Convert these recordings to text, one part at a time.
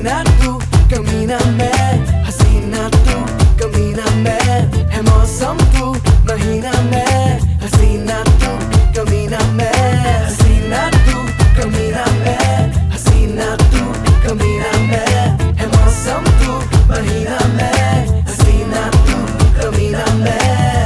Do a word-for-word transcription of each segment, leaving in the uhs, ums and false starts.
हसीना तू कमीना मैं, हसीना तू कमीना मैं, है मौसम तू महीना मैं, हसीना तू कमीना मैं, हसीना तू कमीना मैं, हसीना तू कमीना मैं, है मौसम तू महीना मैं, हसीना तू कमीना मैं।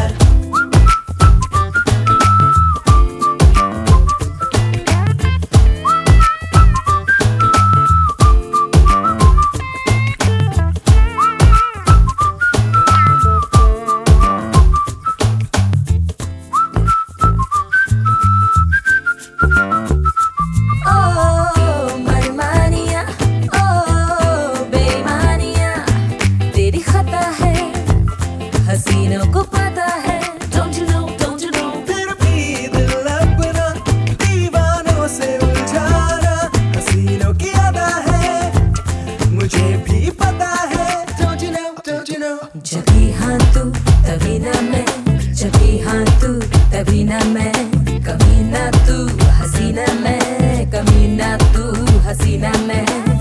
हसीनों को पता है, don't you know, don't you know, फिर भी दिल अपना दीवानों से उलझाना हसीनों की अदा है, मुझे भी पता है, don't you know, don't you know। जब भी हाँ तू तभी ना मैं, जब भी हाँ तू तभी ना मैं, कभी ना तू हसीना मैं, कभी ना तू हसीना मैं।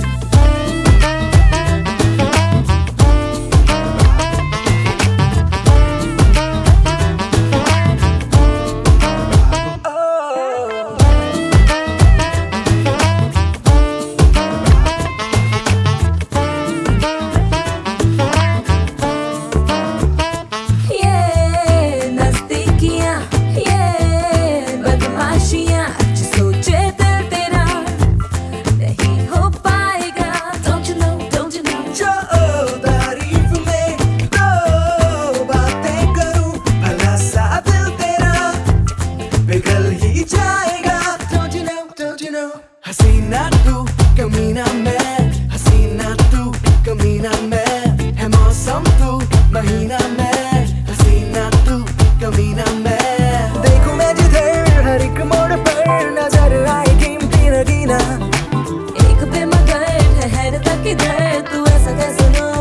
हसीना तू कमीना मैं, हसीना तू कमीना मैं, है मौसम तू महीना मैं, हसीना तू कमीना मैं। देखूं मैं जिधर हर एक मोड़ पर नजर आए कीमती नगीना, एक पे मगर ठहरता किधर, तू ऐसा कैसे